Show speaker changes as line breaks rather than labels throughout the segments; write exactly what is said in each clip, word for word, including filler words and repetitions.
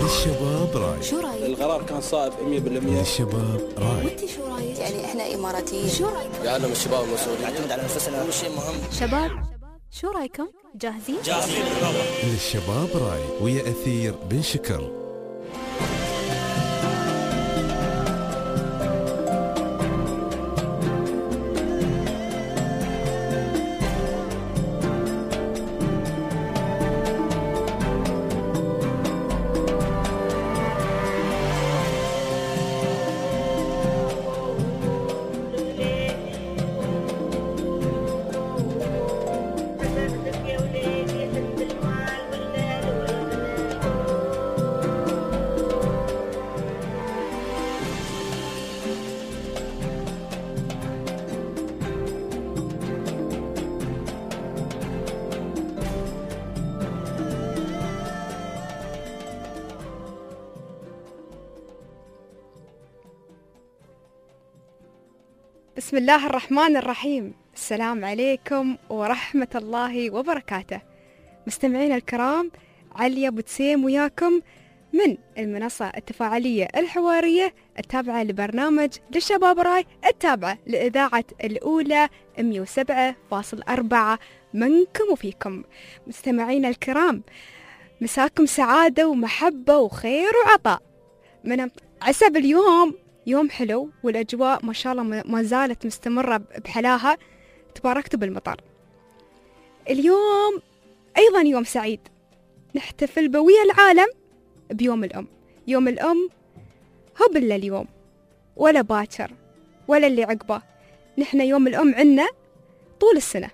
للشباب راي.
شو رايك؟
القرار كان صائب مية بالمية.
للشباب راي.
وانت شو رايك؟ يعني احنا اماراتيين. شو رايك؟
يعلم الشباب المسؤولين
نعتمد على انفسنا، اول شيء مهم.
شباب شو رايكم؟ جاهزين؟
جاهزين بالرغبة.
للشباب راي ويا أثير بن شكر.
بسم الله الرحمن الرحيم. السلام عليكم ورحمة الله وبركاته. مستمعين الكرام، عليا بوتسيم وياكم من المنصة التفاعلية الحوارية التابعة لبرنامج للشباب راي، التابعة لإذاعة الأولى مئة وسبعة فاصلة أربعة منكم وفيكم. مستمعين الكرام، مساكم سعادة ومحبة وخير وعطاء. من عسب اليوم يوم حلو، والأجواء ما شاء الله ما زالت مستمرة بحلاها، تباركتوا بالمطر. اليوم أيضا يوم سعيد، نحتفل بويا العالم بيوم الأم. يوم الأم هو بلا اليوم ولا باكر ولا اللي عقبه، نحن يوم الأم عنا طول السنة.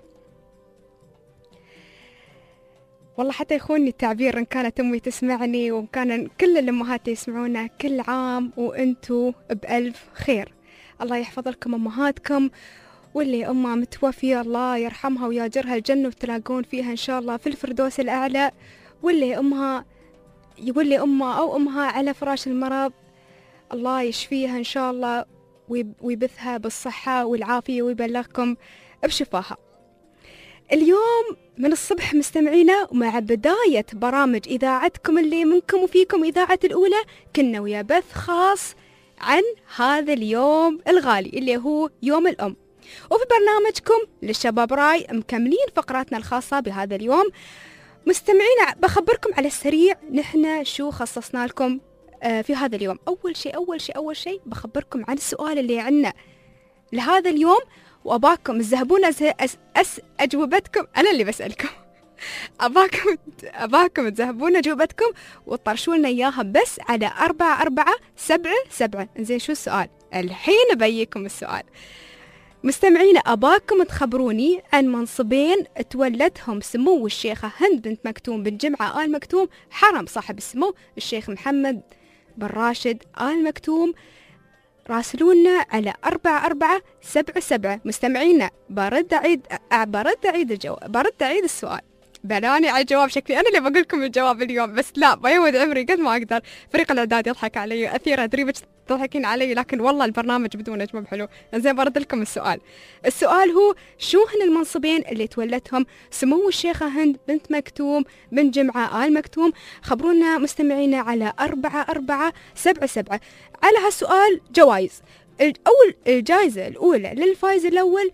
والله حتى يخوني التعبير إن كانت أمي تسمعني وإن كان كل الأمهات يسمعونا، كل عام وأنتوا بألف خير. الله يحفظ لكم أمهاتكم، واللي أمها متوفية الله يرحمها وياجرها الجنة وتلاقون فيها إن شاء الله في الفردوس الأعلى، واللي أمها واللي أمها أو أمها على فراش المرض الله يشفيها إن شاء الله ويبثها بالصحة والعافية ويبلغكم بشفاها. اليوم من الصبح مستمعينا، ومع بداية برامج إذاعتكم اللي منكم وفيكم إذاعة الأولى، كنا ويا بث خاص عن هذا اليوم الغالي اللي هو يوم الأم. وفي برنامجكم للشباب راي مكملين فقراتنا الخاصة بهذا اليوم. مستمعينا، بخبركم على السريع نحن شو خصصنا لكم في هذا اليوم. أول شيء أول شيء أول شيء بخبركم عن السؤال اللي عنا لهذا اليوم، وأباكم تذهبون أس... أس... أس... أجوبتكم. أنا اللي بسألكم أباكم أباكم تذهبون أجوبتكم وتطرشوا لنا إياها بس على أربعة أربعة سبعة سبعة. إنزين، شو السؤال؟ الحين أبيكم السؤال. مستمعين، أباكم تخبروني عن منصبين تولتهم سمو الشيخة هند بنت مكتوم بن جمعة آل مكتوم، حرم صاحب السمو الشيخ محمد بن راشد آل مكتوم. راسلونا على أربعة أربعة سبعة سبعة. مستمعينا، برد أعيد برد أعيد الجواب برد أعيد السؤال. بلاني على الجواب، شكلي أنا اللي بقول لكم الجواب اليوم، بس لا، بيود عمري قد ما أقدر. فريق الإعداد يضحك علي، أثير أدري بس تضحكين علي، لكن والله البرنامج بدون أجمل حلو. زين، برد لكم السؤال. السؤال هو: شو هن المنصبين اللي تولتهم سمو الشيخة هند بنت مكتوم بن جمعة آل مكتوم؟ خبرونا مستمعينا على أربعة أربعة سبعة سبعة. على هالسؤال جوائز. الأول الجائزة الأولى للفائز الأول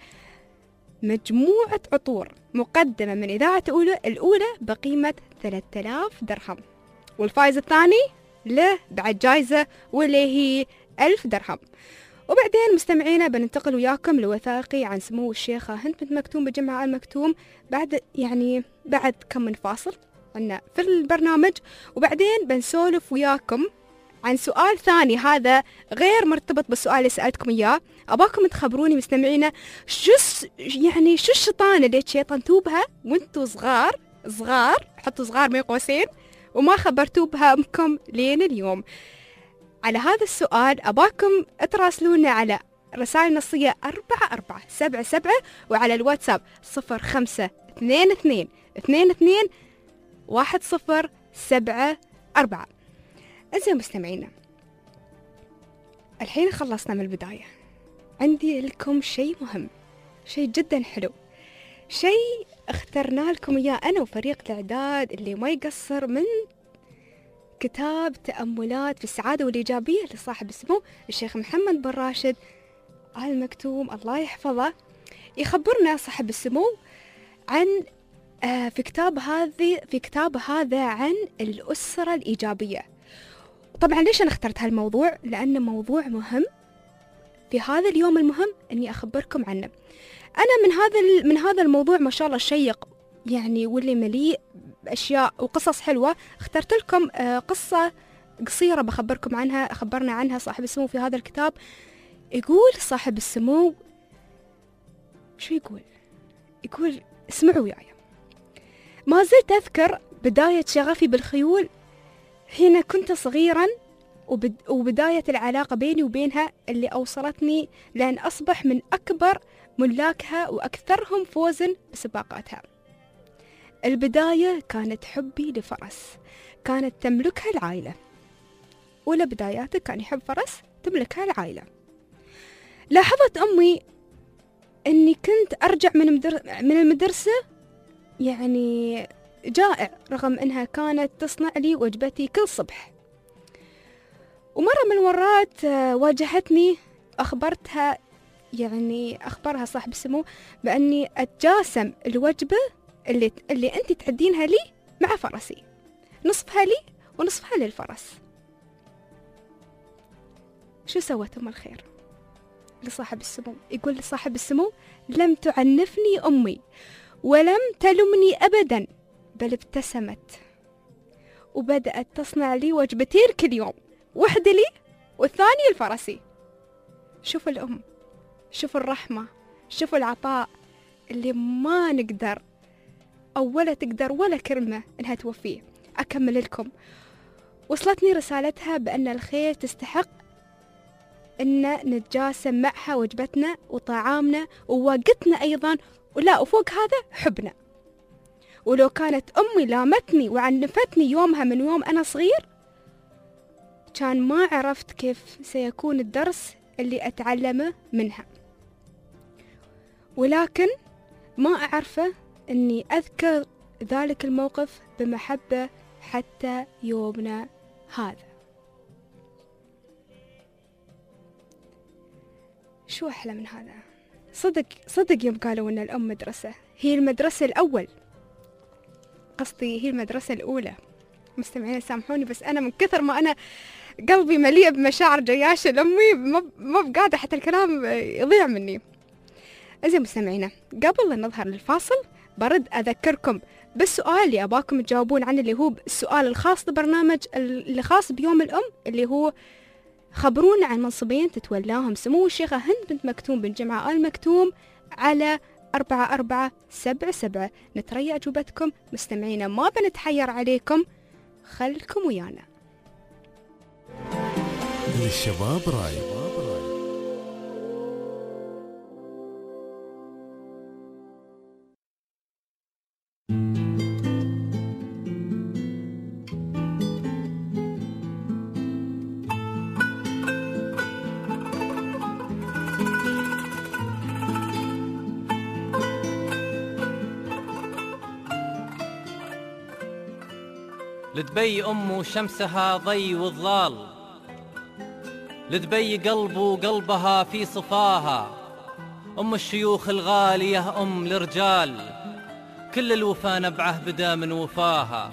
مجموعة عطور مقدمة من إذاعة الأولى الأولى بقيمة ثلاثة آلاف درهم، والفائز الثاني له بعد جائزة واللي هي ألف درهم. وبعدين مستمعينا بننتقل وياكم لوثائقي عن سمو الشيخة هند بنت مكتوم بجمعة آل مكتوم بعد يعني بعد كم من فاصل عنا في البرنامج، وبعدين بنسولف وياكم عن سؤال ثاني هذا غير مرتبط بالسؤال اللي سألتكم إياه. أباكم تخبروني مستمعينا شو يعني شو الشيطان اللي تشيطنتوا بها وانتوا صغار صغار حطوا صغار بين قوسين وما خبرتوا بها أمكم لين اليوم. على هذا السؤال أباكم تراسلونا على رسائل نصية أربعة أربعة سبعة سبعة، وعلى الواتساب صفر خمسة اثنين اثنين اثنين اثنين واحد صفر سبعة أربعة. أزين مستمعينا، الحين خلصنا من البداية، عندي لكم شيء مهم، شيء جدا حلو، شيء اخترنا لكم إياه أنا وفريق الإعداد اللي ما يقصر من كتاب تأملات في السعادة والإيجابية لصاحب السمو الشيخ محمد بن راشد آل مكتوم الله يحفظه. يخبرنا صاحب السمو عن آه في كتاب هذه في كتاب هذا عن الأسرة الإيجابية. طبعا ليش أنا اخترت هالموضوع؟ لأنه موضوع مهم في هذا اليوم المهم أني أخبركم عنه. أنا من هذا من هذا الموضوع ما شاء الله شيق يعني واللي مليء بأشياء وقصص حلوة. اخترت لكم آه قصة قصيرة بخبركم عنها، خبرنا عنها صاحب السمو في هذا الكتاب. يقول صاحب السمو شو يقول؟ يقول اسمعوا وياي. ما زلت أذكر بداية شغفي بالخيول حين كنت صغيرا، وبد وبداية العلاقة بيني وبينها اللي أوصلتني لأن أصبح من أكبر ملاكها وأكثرهم فوزا بسباقاتها. البداية كانت حبي لفرس كانت تملكها العائلة. أولى بداياته كان يحب فرس تملكها العائلة. لاحظت أمي أني كنت أرجع من, مدر... من المدرسة يعني جائع، رغم أنها كانت تصنع لي وجبتي كل صبح. ومرة من المرات واجهتني، أخبرتها يعني أخبرها صاحب السمو بأني أتجاسم الوجبة اللي, اللي أنت تعدينها لي مع فرسي، نصفها لي ونصفها للفرس. شو سوت أم الخير لصاحب السمو؟ يقول لصاحب السمو لم تعنفني أمي ولم تلمني أبدا، بل ابتسمت وبدأت تصنع لي وجبتين كل يوم، واحدة لي والثانية الفرسي. شوفوا الأم، شوفوا الرحمة، شوفوا العطاء اللي ما نقدر أو ولا تقدر ولا كلمة إنها توفيه. أكمل لكم. وصلتني رسالتها بأن الخير تستحق إن نتجاسم معها وجبتنا وطعامنا ووقتنا أيضا، ولا وفوق هذا حبنا. ولو كانت أمي لامتني وعنفتني يومها من يوم أنا صغير، كان ما عرفت كيف سيكون الدرس اللي أتعلمه منها، ولكن ما أعرفه أني أذكر ذلك الموقف بمحبة حتى يومنا هذا. شو أحلى من هذا؟ صدق صدق يوم قالوا أن الأم مدرسة، هي المدرسة الأول، قصدي هي المدرسة الأولى. مستمعين سامحوني، بس أنا من كثر ما أنا قلبي مليء بمشاعر جياشة لأمي ما بقادة حتى الكلام يضيع مني. زين مستمعينا، قبل لا نظهر للفاصل برد أذكركم بالسؤال اللي أباكم تجاوبون عنه، اللي هو السؤال الخاص ببرنامج اللي خاص بيوم الأم، اللي هو خبرونا عن منصبين تتولاهم سمو الشيخة هند بنت مكتوم بن جمعة آل مكتوم على أربعة أربعة سبعة سبعة. نتريا أجوبتكم مستمعينا، ما بنتحير عليكم، خلكم ويانا.
للشباب راي.
لدبي أم شمسها ضي وظلال، لدبي قلب وقلبها في صفاها، أم الشيوخ الغالية أم لرجال، كل الوفا نبعه بدا من وفاها.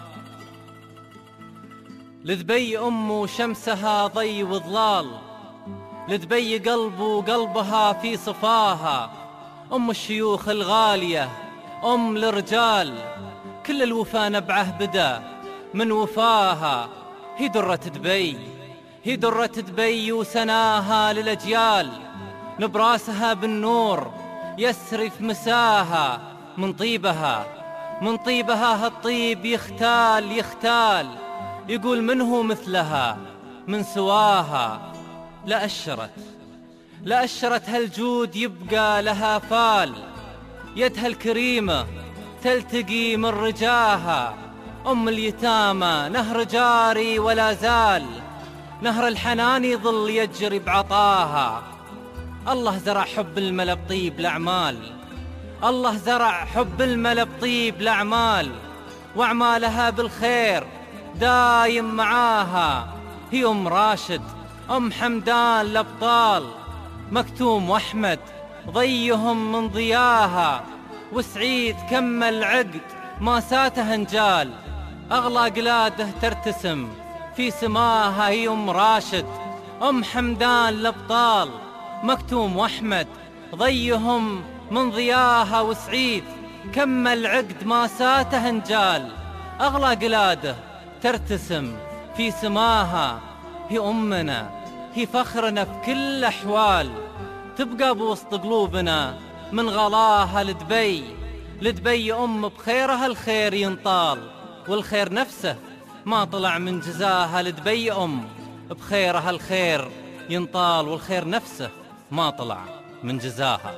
لدبي أم شمسها ضي وظلال، لدبي قلب وقلبها في صفاها، أم الشيوخ الغالية أم لرجال، كل الوفا نبعه بدا من وفاها. هي درة دبي، هي درة دبي وسناها للأجيال، نبراسها بالنور يسري في مساها، من طيبها من طيبها هالطيب يختال يختال، يقول منه مثلها من سواها. لأشرت لأشرت هالجود يبقى لها فال، يدها الكريمة تلتقي من رجاها، أم اليتامى نهر جاري ولا زال، نهر الحنان يظل يجري بعطاها. الله زرع حب الملا بطيب الأعمال، الله زرع حب الملا بطيب الأعمال، وأعمالها بالخير دايم معاها هي أم راشد أم حمدان الأبطال، مكتوم وأحمد ضيهم من ضياها، وسعيد كمل عقد ما ساته انجال، أغلى قلاده ترتسم في سماها هي أم راشد أم حمدان الأبطال، مكتوم وأحمد ضيهم من ضياها، وسعيد كمل عقد ما ساته انجال، أغلى قلاده ترتسم في سماها هي أمنا، هي فخرنا في كل أحوال، تبقى بوسط قلوبنا من غلاها لدبي، لدبي أم بخيرها الخير ينطال، والخير نفسه ما طلع من جزاها، لدبي أم بخيرها الخير ينطال، والخير نفسه ما طلع من جزاها.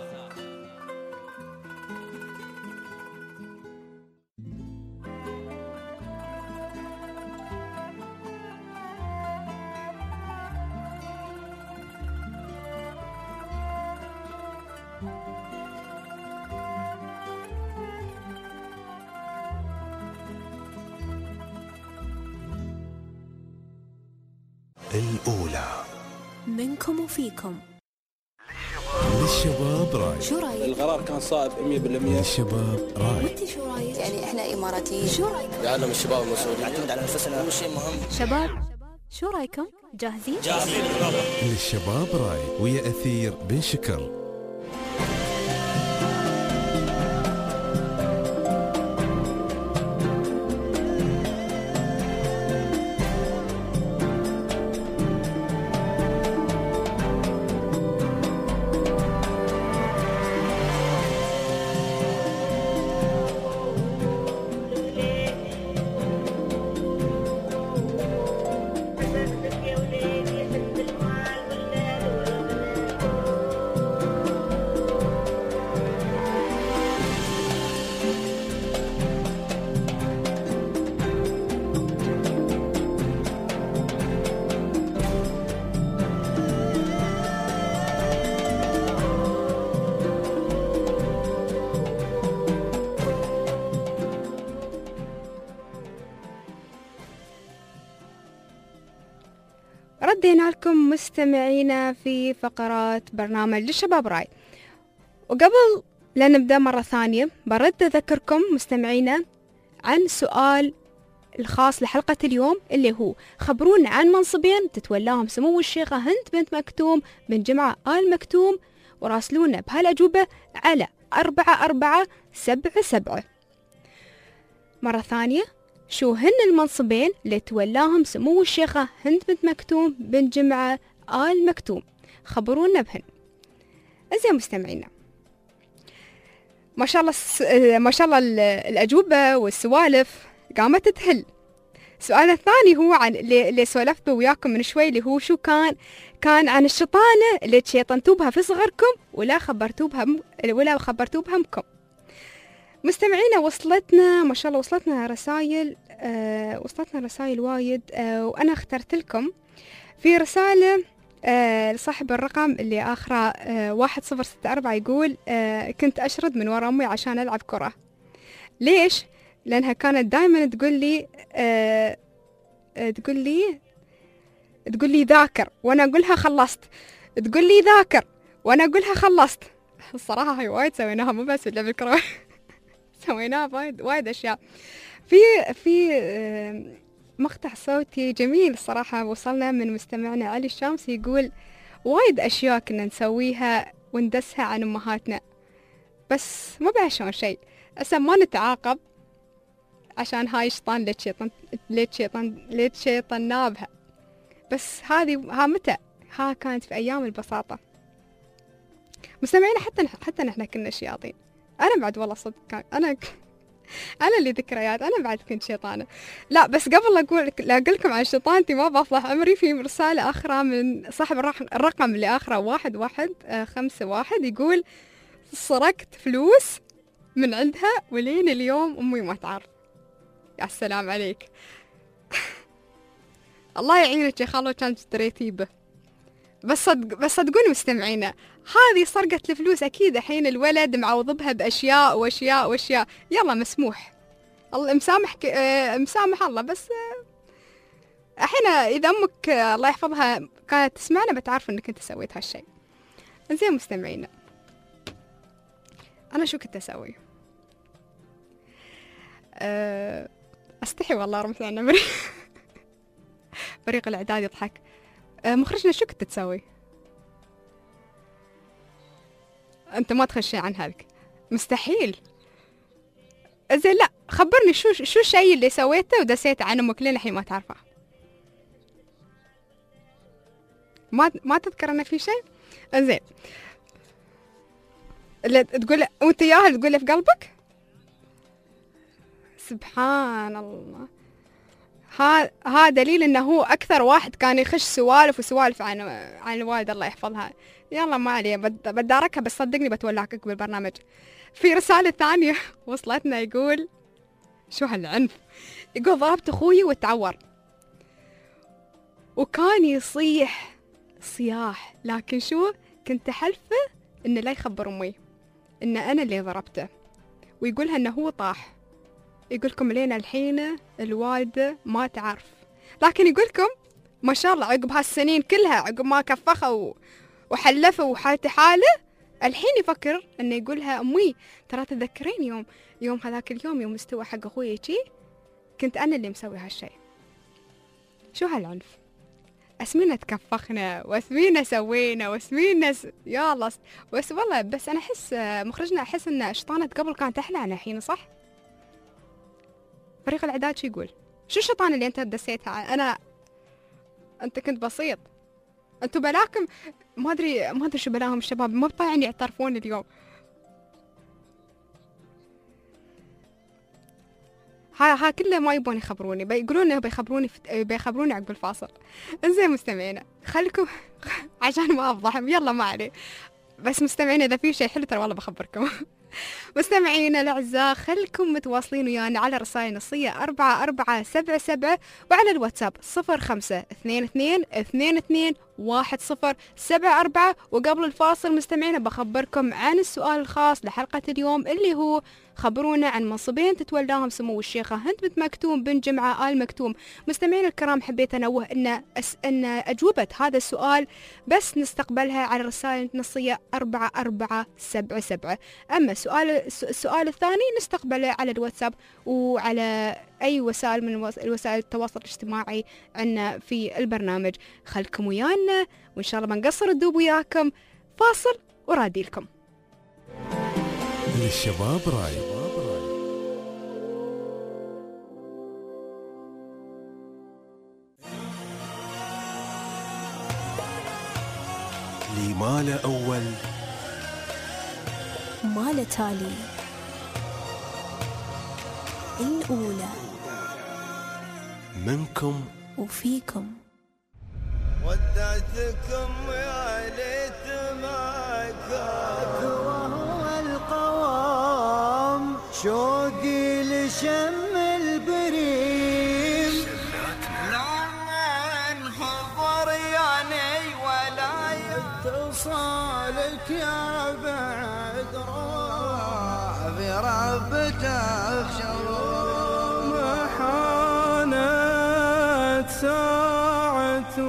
الأولى
منكم وفيكم.
للشباب راي.
شو رايك؟
القرار كان صائب مية بالمية.
للشباب راي.
وانت شو رايك؟ يعني احنا اماراتيين، شو رايك؟
يعلم الشباب المسؤولين،
نعتمد على انفسنا، هو شيء مهم.
شباب شو رايكم؟ جاهزين؟
جاهزين.
للشباب راي ويا أثير بن شكر.
ردينا لكم مستمعينا في فقرات برنامج للشباب راي. وقبل لا نبدأ مرة ثانية برد أذكركم مستمعينا عن سؤال الخاص لحلقة اليوم، اللي هو خبرونا عن منصبين تتولاهم سمو الشيخة هند بنت مكتوم بن جمعة آل مكتوم، وراسلونا بهالأجوبة على أربعة أربعة سبعة سبعة. مرة ثانية، شو هن المنصبين اللي تولاهم سمو الشيخة هند بنت مكتوم بن جمعة آل مكتوم؟ خبرونا بهن. أزين مستمعينا، ما شاء الله الس... ما شاء الله الأجوبة والسوالف قامت تهل. السؤال الثاني هو عن اللي, اللي سولفت وياكم من شوي، اللي هو شو كان كان عن الشطانة اللي تشيطنتوا بها في صغركم ولا خبرتوا بها ولا خبرتوا بهمكم. مستمعينا وصلتنا ما شاء الله وصلتنا رسائل آه وصلتنا رسائل وايد، آه وأنا اخترت لكم في رسالة آه لصاحب الرقم اللي آخره آه واحد صفر ستة أربعة، يقول آه كنت أشرد من ورا أمي عشان ألعب كرة. ليش؟ لأنها كانت دائما تقول لي آه تقول لي تقول لي ذاكر وأنا أقولها خلصت، تقول لي ذاكر وأنا أقولها خلصت. الصراحة هاي وايد سويناها، مو بس لعب الكرة سويناها وايد وايد أشياء. في في آه مقطع صوتي جميل الصراحة وصلنا من مستمعنا علي الشامسي، يقول وايد أشياء كنا نسويها وندسها عن أمهاتنا، بس ما بعشان شيء أسا ما نتعاقب عشان هاي شيطان ليت شيطان ليت شيطان ليت شيطان بها. بس هذه ها متى؟ ها كانت في أيام البساطة مستمعين. حتى حتى نحن كنا شياطين. أنا بعد والله صدق كان أنا أنا اللي ذكريات، أنا بعد كنت شيطانة. لا بس قبل أقول لا أقول لكم عن شيطانتي ما بفضح عمري، في رسالة أخرى من صاحب الرقم اللي آخره واحد واحد خمسة واحد، يقول سرقت فلوس من عندها ولين اليوم أمي ما تعرف. يا السلام عليك الله يعينك يا خالو، كانت اشتريتي به. بس صدق بس صدقوني مستمعينا، هذه سرقة الفلوس أكيد الحين الولد معوضبها بأشياء وأشياء وأشياء. يلا مسموح، الله مسامح ك... آه مسامح الله، بس آه إذا أمك الله يحفظها كانت تسمعنا بتعرف إنك أنت سويت هالشيء. إنزين مستمعينا، أنا شو كنت أسوي؟ أه أستحي والله رمت عن عمري. فريق الإعداد يضحك. أه مخرجنا شو كنت تسوي؟ أنت ما تخشي عن هذك، مستحيل. زين لا خبرني شو شو الشيء اللي سويته ودسيته عن أمك لين الحين ما تعرفه؟ ما ما تذكر أنا في شيء؟ إنزين اللي تقول وأنت إياها اللي تقول في قلبك؟ سبحان الله. ها ها دليل انه هو اكثر واحد كان يخش سوالف وسوالف عن عن الوالده الله يحفظها. يلا ما عليه بداركها، بس صدقني بتولعك بالبرنامج. في رساله ثانيه وصلتنا يقول شو هالعنف، يقول ضربت اخوي وتعور وكان يصيح صياح، لكن شو كنت حلفه انه لا يخبر امي ان انا اللي ضربته، ويقولها انه هو طاح. يقولكم لين الحين الوالدة ما تعرف، لكن يقولكم ما شاء الله عقب هالسنين كلها، عقب ما كفخه وحلفه وحالته حاله، الحين يفكر انه يقولها امي ترى تذكرين يوم يوم هذاك اليوم يوم استوى حق اخوي شي كنت انا اللي مسوي هالشيء. شو هالعنف؟ اسمينا تكفخنا واسمينا سوينا واسمينا س... يا الله س... بس والله بس انا احس مخرجنا احس ان شطانة قبل كانت احلى عن الحين، صح؟ فريق الإعداد شو يقول؟ شو الشيطان اللي أنت دسيتها؟ أنا أنت كنت بسيط، أنتوا بلاكم ما أدري ما أدري شو بلاهم الشباب، ما بطايعين يعترفون اليوم. ها ها كله ما يبون يخبروني، بيقولون بيخبروني في... بيخبروني عقب الفاصل. إنزين مستمعينا خليكم عشان ما أفضحهم، يلا ما عليه. بس مستمعينا إذا في شيء حلو ترى والله بخبركم. مستمعينا الأعزاء خلكم متواصلين ويانا على رسائل نصية أربعة أربعة سبعة سبعة وعلى الواتساب صفر خمسة اثنين اثنين اثنين اثنين واحد صفر سبعة أربعة. وقبل الفاصل مستمعينا بخبركم عن السؤال الخاص لحلقة اليوم اللي هو خبرونا عن منصبين تتولاهم سمو الشيخة هند بنت مكتوم بن جمعة آل مكتوم. مستمعينا الكرام حبيت أنوه أن أس أن أجوبة هذا السؤال بس نستقبلها على رسائل نصية أربعة أربعة سبعة سبعة. أما السؤال السؤال الثاني نستقبله على الواتساب وعلى أي وسائل من وسائل التواصل الاجتماعي عنا في البرنامج. خلكم ويانا وإن شاء الله ما نقصر الدوب وياكم. فاصل ورادي لكم.
للشباب راي.
لي ما له أول
ما له تالي، الأولى
منكم
وفيكم.
ودعتكم يا ليت ما كان وهو القوام شوقي لشم البريم لمن حضر يعني ولا يتصالك يا بعد روح في ربته شروم حانت ساعة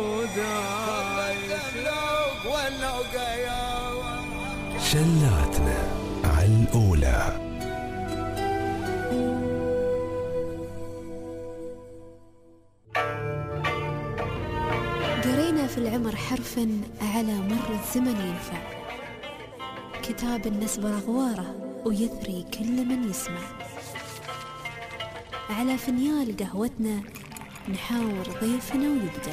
شلاتنا على الأولى.
قرينا في العمر حرفا على مر الزمن ينفع، كتاب النسبر أغواره ويثري كل من يسمع. على فنيال قهوتنا نحاور ضيفنا ويبدأ.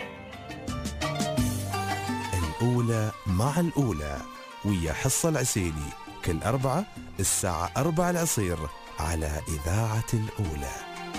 الأولى مع الأولى ويا حصة العسيلي كل أربعة الساعة أربعة العصير على إذاعة الأولى.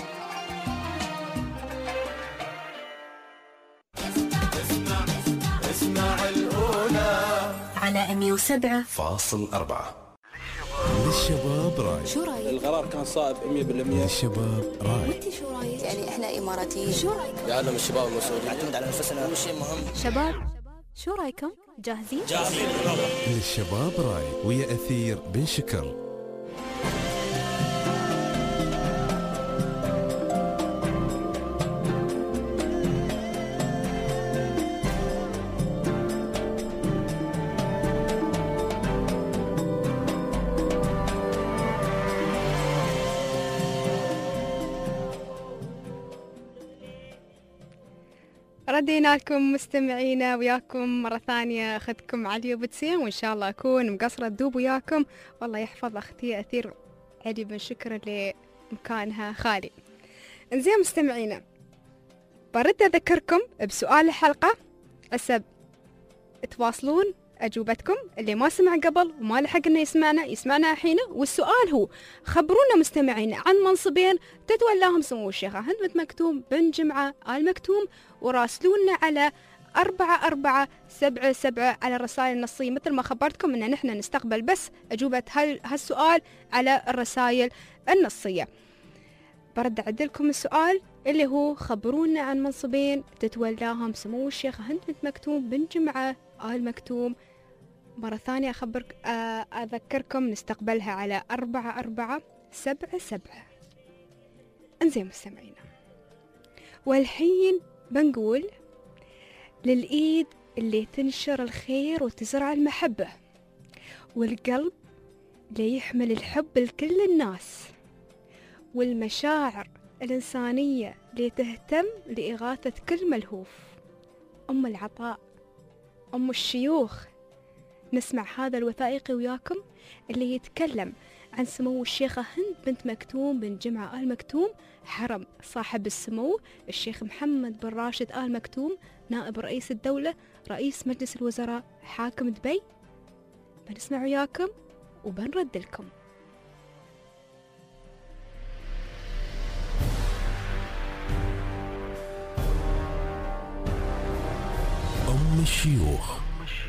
اسمع اسمع الأولى
على مية وسبعة
فاصل أربعة.
للشباب راي.
شو رايك؟
القرار كان صائب مية بالمية.
للشباب راي.
وانت شو رايك؟ يعني احنا اماراتيين، شو رايك؟
يعلم الشباب المسؤولين.
نعتمد على أنفسنا، أول شيء مهم.
شباب شو رايكم؟ جاهزين؟
جاهزين.
للشباب راي ويا أثير بن شكر.
ردينا لكم مستمعينا وياكم مرة ثانية، أخذكم علي وبتسيم، وإن شاء الله أكون مقصرة تدوب وياكم. والله يحفظ أختي أثير علي بن شكر اللي مكانها خالي. إنزين مستمعينا، برد أذكركم بسؤال الحلقة، هسه تواصلون أجوبتكم. اللي ما سمع قبل وما لحق إنه يسمعنا يسمعنا الحين. والسؤال هو: خبرونا مستمعينا عن منصبين تتولاهم سمو الشيخة هند بنت مكتوم بن جمعة آل مكتوم، وراسلونا على أربعة أربعة سبعة سبعة على الرسائل النصية. مثل ما خبرتكم إن نحن نستقبل بس أجوبة هالسؤال على الرسائل النصية. برد أعدلكم السؤال اللي هو: خبرونا عن منصبين تتولاهم سمو الشيخة هند بنت مكتوم بن جمعة آل مكتوم. مرة ثانية أخبرك أذكركم نستقبلها على أربعة أربعة سبعة سبعة. انزين مستمعينا، والحين بنقول: للإيد اللي تنشر الخير وتزرع المحبة، والقلب اللي يحمل الحب لكل الناس، والمشاعر الإنسانية اللي تهتم لإغاثة كل ملهوف، أم العطاء، أم الشيوخ. نسمع هذا الوثائقي وياكم اللي يتكلم عن سمو الشيخة هند بنت مكتوم بن جمعة آل مكتوم، حرم صاحب السمو الشيخ محمد بن راشد آل مكتوم، نائب رئيس الدولة، رئيس مجلس الوزراء، حاكم دبي. بنسمع وياكم وبنرد لكم.
أم الشيوخ.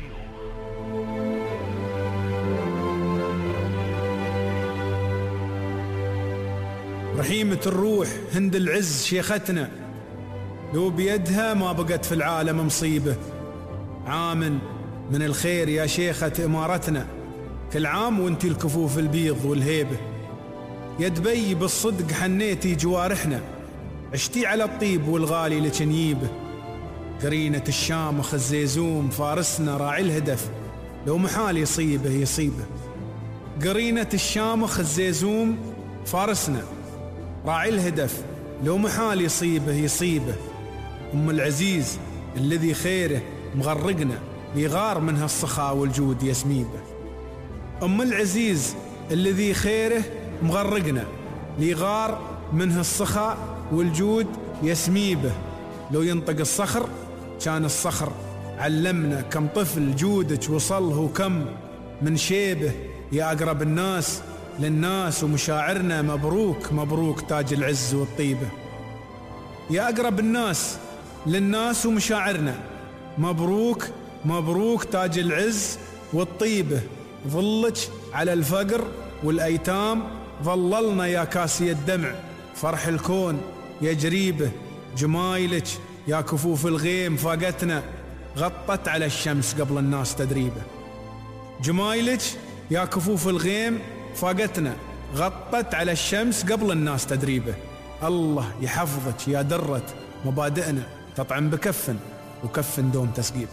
رحيمة الروح هند العز شيختنا، لو بيدها ما بقت في العالم مصيبة. عام من الخير يا شيخة إمارتنا، كل عام وانتي الكفوف البيض والهيبة. يا دبي بالصدق حنيتي جوارحنا، عشتي على الطيب والغالي لجنيبه. قرينة الشامخ الزيزوم فارسنا راعي الهدف، لو محال يصيبه يصيبه. قرينة الشامخ الزيزوم فارسنا راعي الهدف، لو محال يصيبه يصيبه. أم العزيز الذي خيره مغرقنا، يغار منها السخاء والجود يسميبه. أم العزيز الذي خيره مغرقنا، يغار منها السخاء والجود يسميبه. لو ينطق الصخر كان الصخر علمنا، كم طفل جودك وصله وكم من شيبه. يا أقرب الناس للناس ومشاعرنا، مبروك مبروك تاج العز والطيبة. يا أقرب الناس للناس ومشاعرنا، مبروك مبروك تاج العز والطيبة. ظلك على الفقر والأيتام ظللنا يا كاسي الدمع، فرح الكون يا جريبه. جمايلك يا كفوف الغيم فاقتنا، غطت على الشمس قبل الناس تدريبه. جمايلك يا كفوف الغيم فاقتنا، غطت على الشمس قبل الناس تدريبه. الله يحفظك يا درة مبادئنا، تطعم بكف وكف دوم تسقيبه.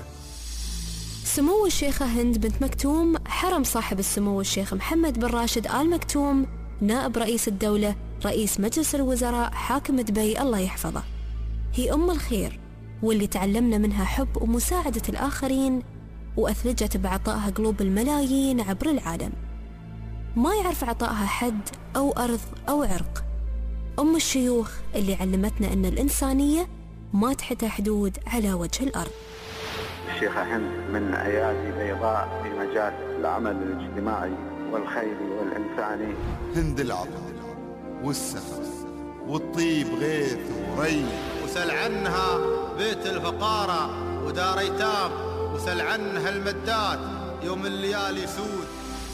سمو الشيخة هند بنت مكتوم، حرم صاحب السمو الشيخ محمد بن راشد آل مكتوم، نائب رئيس الدولة، رئيس مجلس الوزراء، حاكم دبي، الله يحفظه. هي أم الخير، واللي تعلمنا منها حب ومساعدة الآخرين، وأثلجت بعطائها قلوب الملايين عبر العالم. ما يعرف عطائها حد أو أرض أو عرق. أم الشيوخ اللي علمتنا أن الإنسانية ما تحتها حدود على وجه الأرض.
الشيخة هند من أيادي بيضاء في مجال العمل الاجتماعي والخيري والإنساني.
هند العطاء والسخاء والطيب غيث وري.
وسل عنها بيت الفقارة ودار ايتام، وسل عنها المدات يوم الليالي سود.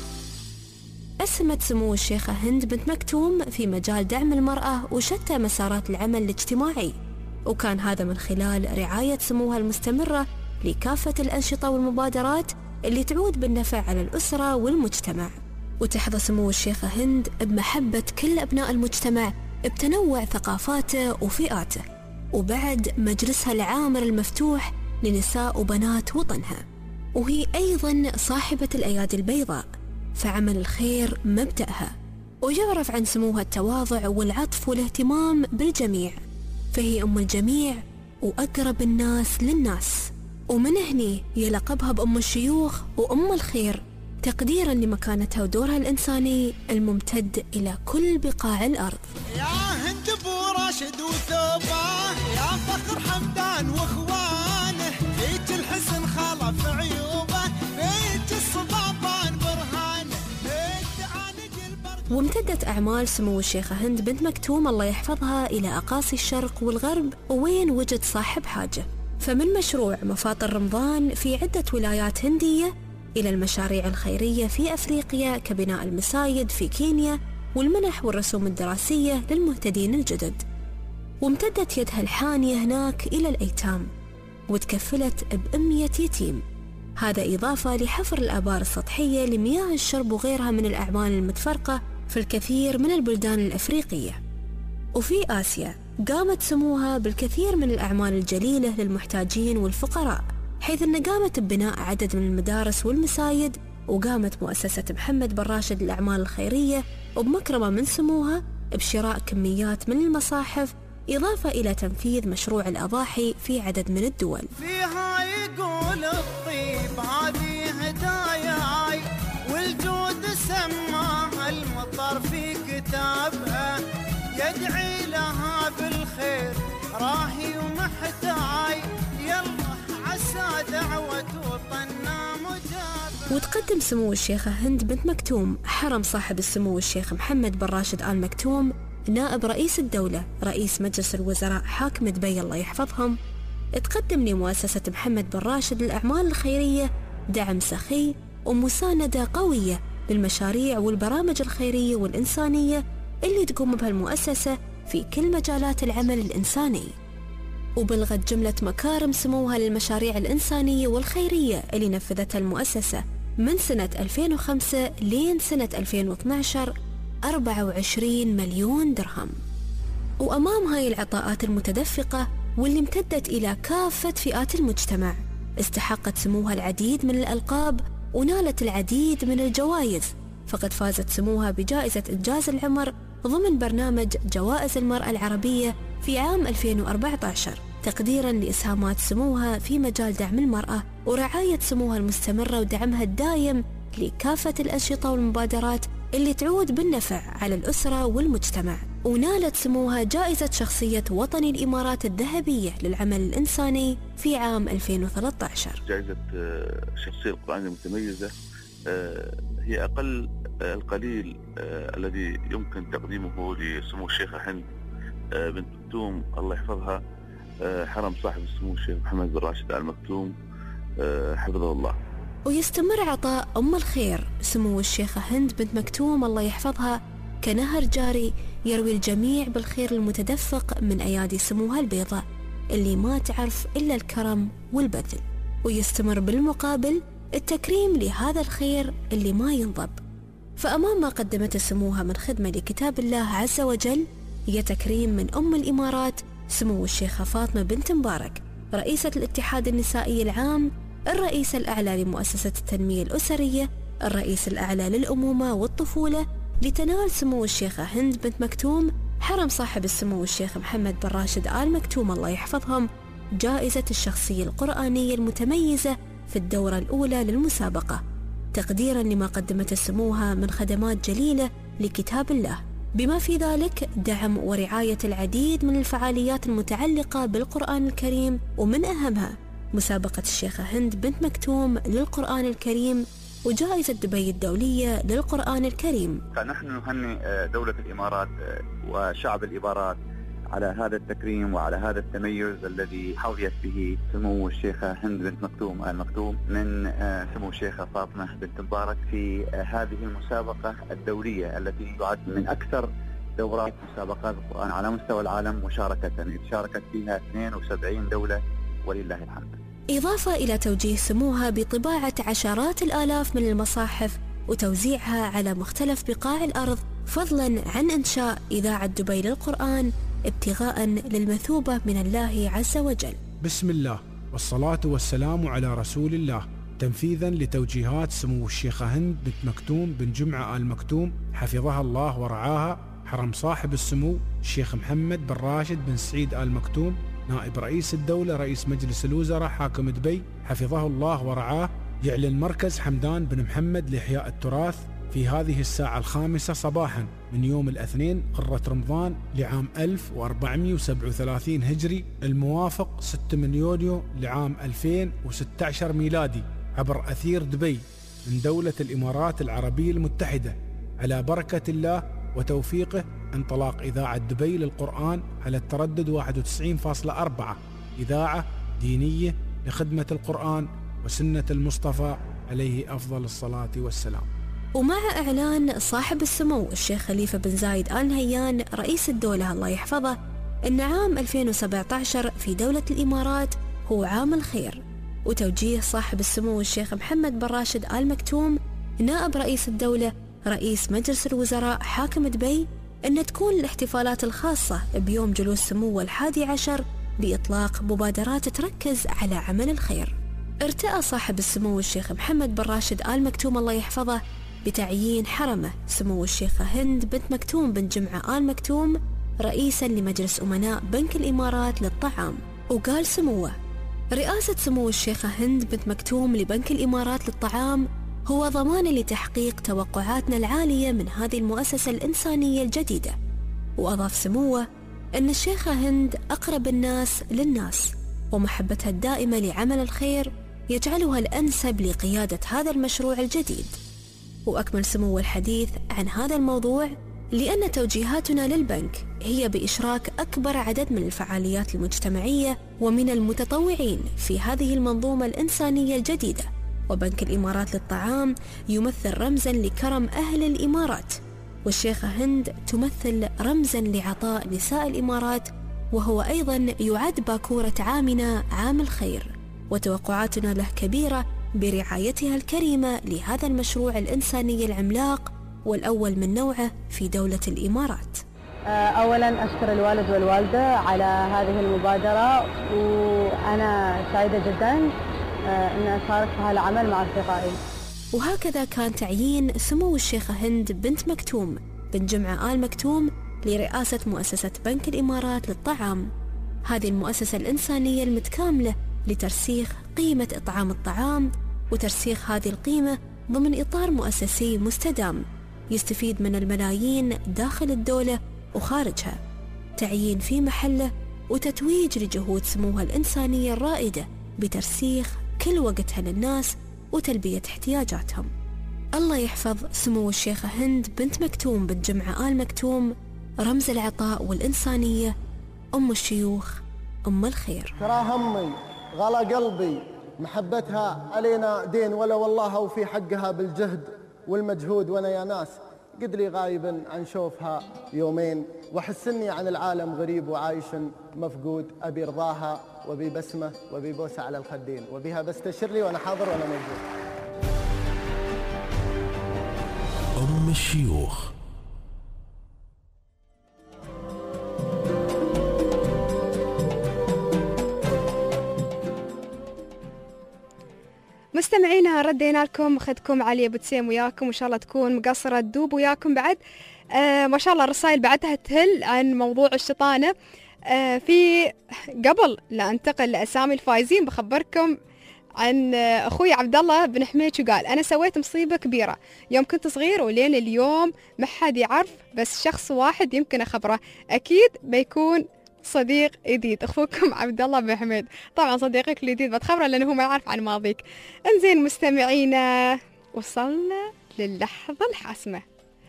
أسهمت سمو الشيخة هند بنت مكتوم في مجال دعم المرأة وشتى مسارات العمل الاجتماعي، وكان هذا من خلال رعاية سموها المستمرة لكافة الأنشطة والمبادرات اللي تعود بالنفع على الأسرة والمجتمع. وتحظى سمو الشيخة هند بمحبة كل أبناء المجتمع بتنوع ثقافاته وفئاته، وبعد مجلسها العامر المفتوح لنساء وبنات وطنها. وهي أيضا صاحبة الأيادي البيضاء، فعمل الخير مبدأها، ويعرف عن سموها التواضع والعطف والاهتمام بالجميع، فهي أم الجميع وأقرب الناس للناس، ومن هني يلقبها بأم الشيوخ وأم الخير، تقديرا لمكانتها ودورها الإنساني الممتد إلى كل بقاع الأرض.
يا هند ابو راشد وثوبه، يا فخر حمدان واخوانه، فيك الحسن خلف عيوبه، فيك الصبابان برهانه،
وامتدت أعمال سمو الشيخة هند بنت مكتوم الله يحفظها إلى أقاصي الشرق والغرب ووين وجد صاحب حاجة، فمن مشروع مفاطر رمضان في عدة ولايات هندية إلى المشاريع الخيرية في أفريقيا كبناء المساجد في كينيا والمنح والرسوم الدراسية للمهتدين الجدد. وامتدت يدها الحانية هناك إلى الأيتام وتكفلت بأمية يتيم، هذا إضافة لحفر الآبار السطحية لمياه الشرب وغيرها من الأعمال المتفرقة في الكثير من البلدان الأفريقية. وفي آسيا قامت سموها بالكثير من الأعمال الجليلة للمحتاجين والفقراء، حيث أن قامت ببناء عدد من المدارس والمساجد، وقامت مؤسسة محمد بن راشد للأعمال الخيرية وبمكرمة من سموها بشراء كميات من المصاحف، إضافة إلى تنفيذ مشروع الأضاحي في عدد من الدول.
فيها يقول الطيب هذه هداياي، والجود سماها المطر في كتابها، يدعي لها بالخير راهي ومحتاي، يلا عسى دعوة وطننا مجابة.
وتقدم سمو الشيخة هند بنت مكتوم حرم صاحب السمو الشيخ محمد بن راشد آل مكتوم نائب رئيس الدولة رئيس مجلس الوزراء حاكم دبي الله يحفظهم، تقدم لمؤسسة محمد بن راشد للأعمال الخيرية دعم سخي ومساندة قوية للمشاريع والبرامج الخيرية والإنسانية اللي تقوم بها المؤسسة في كل مجالات العمل الإنساني. وبلغت جملة مكارم سموها للمشاريع الإنسانية والخيرية اللي نفذتها المؤسسة من سنة ألفين وخمسة لين سنة ألفين واثني عشر أربعة وعشرين مليون درهم. وأمام هاي العطاءات المتدفقة واللي امتدت إلى كافة فئات المجتمع، استحقت سموها العديد من الألقاب ونالت العديد من الجوائز، فقد فازت سموها بجائزة إنجاز العمر ضمن برنامج جوائز المرأة العربية في عام ألفين وأربعة عشر، تقديرا لإسهامات سموها في مجال دعم المرأة ورعاية سموها المستمرة ودعمها الدائم لكافة الأنشطة والمبادرات اللي تعود بالنفع على الأسرة والمجتمع. ونالت سموها جائزة شخصية وطن الإمارات الذهبية للعمل الإنساني في عام ألفين وثلاثة عشر.
جائزة الشخصية القرآنية المتميزة هي أقل القليل الذي يمكن تقديمه لسمو الشيخة هند بنت مكتوم الله يحفظها حرم صاحب السمو الشيخ محمد بن راشد آل مكتوم حفظه الله.
ويستمر عطاء أم الخير سمو الشيخة هند بنت مكتوم الله يحفظها كنهر جاري يروي الجميع بالخير المتدفق من أيادي سموها البيضاء اللي ما تعرف إلا الكرم والبذل، ويستمر بالمقابل التكريم لهذا الخير اللي ما ينضب. فأمام ما قدمته سموها من خدمة لكتاب الله عز وجل هي تكريم من أم الإمارات سمو الشيخة فاطمة بنت مبارك رئيسة الاتحاد النسائي العام، الرئيس الأعلى لمؤسسة التنمية الأسرية، الرئيس الأعلى للأمومة والطفولة، لتنال سمو الشيخة هند بنت مكتوم حرم صاحب السمو الشيخ محمد بن راشد آل مكتوم الله يحفظهم جائزة الشخصية القرآنية المتميزة في الدورة الأولى للمسابقة، تقديرا لما قدمت سموها من خدمات جليلة لكتاب الله، بما في ذلك دعم ورعاية العديد من الفعاليات المتعلقة بالقرآن الكريم، ومن أهمها مسابقة الشيخة هند بنت مكتوم للقرآن الكريم وجائزة دبي الدولية للقرآن الكريم.
فنحن نهنئ دولة الإمارات وشعب الإمارات على هذا التكريم وعلى هذا التميز الذي حظيت به سمو الشيخة هند بنت مكتوم آل مكتوم من سمو الشيخة فاطمة بنت مبارك في هذه المسابقة الدولية التي تعد من أكثر دورات مسابقات القرآن على مستوى العالم مشاركة، شاركت فيها اثنين وسبعين دولة ولله الحمد.
إضافة إلى توجيه سموها بطباعة عشرات الآلاف من المصاحف وتوزيعها على مختلف بقاع الأرض، فضلا عن إنشاء إذاعة دبي للقرآن ابتغاء للمثوبة من الله عز وجل.
بسم الله والصلاة والسلام على رسول الله، تنفيذا لتوجيهات سمو الشيخة هند بنت مكتوم بن جمعة آل مكتوم حفظها الله ورعاها حرم صاحب السمو الشيخ محمد بن راشد بن سعيد آل مكتوم نائب رئيس الدولة رئيس مجلس الوزراء حاكم دبي حفظه الله ورعاه يعلن مركز حمدان بن محمد لإحياء التراث في هذه الساعة الخامسة صباحا من يوم الاثنين قرة رمضان لعام ألف وأربعمائة وسبعة وثلاثين هجري الموافق ستة من يوليو لعام ألفين وستة عشر ميلادي عبر أثير دبي من دولة الإمارات العربية المتحدة على بركة الله وتوفيقه انطلاق إذاعة دبي للقرآن على التردد واحد وتسعين فاصلة أربعة إذاعة دينية لخدمة القرآن وسنة المصطفى عليه أفضل الصلاة والسلام.
ومع إعلان صاحب السمو الشيخ خليفة بن زايد آل نهيان رئيس الدولة الله يحفظه أن عام ألفين وسبعة عشر في دولة الإمارات هو عام الخير، وتوجيه صاحب السمو الشيخ محمد بن راشد آل مكتوم نائب رئيس الدولة رئيس مجلس الوزراء حاكم دبي أن تكون الاحتفالات الخاصة بيوم جلوس سموه الحادي عشر بإطلاق مبادرات تركز على عمل الخير. ارتأى صاحب السمو الشيخ محمد بن راشد آل مكتوم الله يحفظه بتعيين حرمه سمو الشيخة هند بنت مكتوم بن جمعة آل مكتوم رئيسا لمجلس أمناء بنك الإمارات للطعام. وقال سموه: رئاسة سمو الشيخة هند بنت مكتوم لبنك الإمارات للطعام هو ضمان لتحقيق توقعاتنا العالية من هذه المؤسسة الإنسانية الجديدة. وأضاف سموه أن الشيخة هند أقرب الناس للناس، ومحبتها الدائمة لعمل الخير يجعلها الأنسب لقيادة هذا المشروع الجديد. وأكمل سمو الحديث عن هذا الموضوع لأن توجيهاتنا للبنك هي بإشراك أكبر عدد من الفعاليات المجتمعية ومن المتطوعين في هذه المنظومة الإنسانية الجديدة. وبنك الإمارات للطعام يمثل رمزاً لكرم أهل الإمارات، والشيخة هند تمثل رمزاً لعطاء نساء الإمارات، وهو أيضاً يعد باكورة عامنا عام الخير، وتوقعاتنا له كبيرة برعايتها الكريمة لهذا المشروع الإنساني العملاق والأول من نوعه في دولة الإمارات.
أولاً أشكر الوالد والوالدة على هذه المبادرة، وأنا سعيدة جداً أن أشارك في هذا العمل مع أصدقائي.
وهكذا كان تعيين سمو الشيخة هند بنت مكتوم بن جمعة آل مكتوم لرئاسة مؤسسة بنك الإمارات للطعام، هذه المؤسسة الإنسانية المتكاملة لترسيخ قيمة إطعام الطعام وترسيخ هذه القيمة ضمن إطار مؤسسي مستدام يستفيد من الملايين داخل الدولة وخارجها، تعيين في محله وتتويج لجهود سموها الإنسانية الرائدة بترسيخ كل وقتها للناس وتلبية احتياجاتهم. الله يحفظ سمو الشيخة هند بنت مكتوم بن جمعة آل مكتوم، رمز العطاء والإنسانية، أم الشيوخ، أم الخير.
ترى همي غلا قلبي محبتها علينا دين، ولا والله وفي حقها بالجهد والمجهود، وانا يا ناس قد لي غايبا عن شوفها يومين، واحس اني عن العالم غريب وعايش مفقود، ابي رضاها وبي بسمه وبي بوسه على الخدين، وبها بستشر لي وانا حاضر وانا موجود.
أم الشيوخ.
مستمعينا ردينا لكم، اخذكم علي ابو تسيم وياكم، وان شاء الله تكون مقصره تدوب وياكم بعد. آه ما شاء الله الرسائل بعدها تهل عن موضوع الشطانه. آه في قبل لا انتقل لاسامي الفايزين بخبركم عن آه اخوي عبد الله بن حميد، وقال انا سويت مصيبه كبيره يوم كنت صغير ولين اليوم ما حد يعرف، بس شخص واحد يمكن اخبره، اكيد بيكون صديق جديد. اخوكم عبد الله بن حميد. طبعا صديقك الجديد بتخبره لانه هو ما يعرف عن ماضيك. انزين مستمعينا، وصلنا للحظه الحاسمه.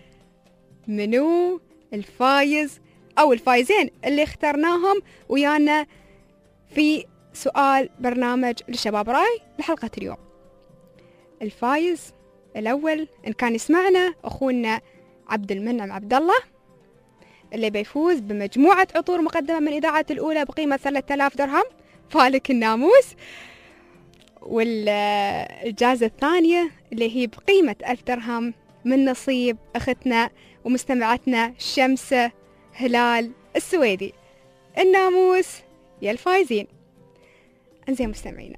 منو الفايز او الفايزين اللي اخترناهم ويانا في سؤال برنامج للشباب راي لحلقه اليوم؟ الفايز الاول ان كان يسمعنا اخونا عبد المنعم عبد الله، اللي بيفوز بمجموعة عطور مقدمة من إذاعة الأولى بقيمة ثلاثة آلاف درهم فالك الناموس، والجائزة الثانية اللي هي بقيمة ألف درهم من نصيب أختنا ومستمعتنا شمسة هلال السويدي. الناموس يا الفايزين. أنزين مستمعينا،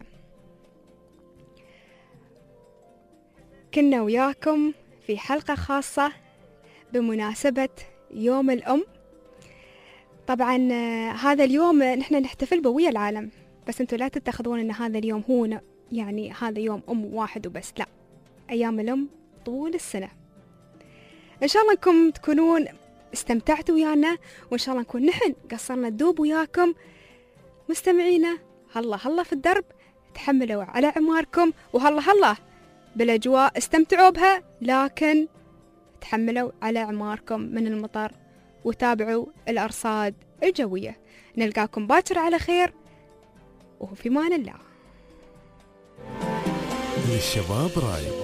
كنا وياكم في حلقة خاصة بمناسبة يوم الأم. طبعا هذا اليوم نحن نحتفل بويا العالم، بس انتوا لا تتخذون ان هذا اليوم هو يعني هذا يوم ام واحد وبس، لا، ايام الام طول السنة. ان شاء الله انكم تكونون استمتعتوا ويانا، وان شاء الله نكون نحن قصرنا الدوب وياكم. مستمعينا هلا هلا في الدرب، تحملوا على عماركم، وهلا هلا بالاجواء استمتعوا بها، لكن تحملوا على عماركم من المطر وتابعوا الأرصاد الجوية. نلقاكم باكر على خير وفي مان الله.
للشباب راي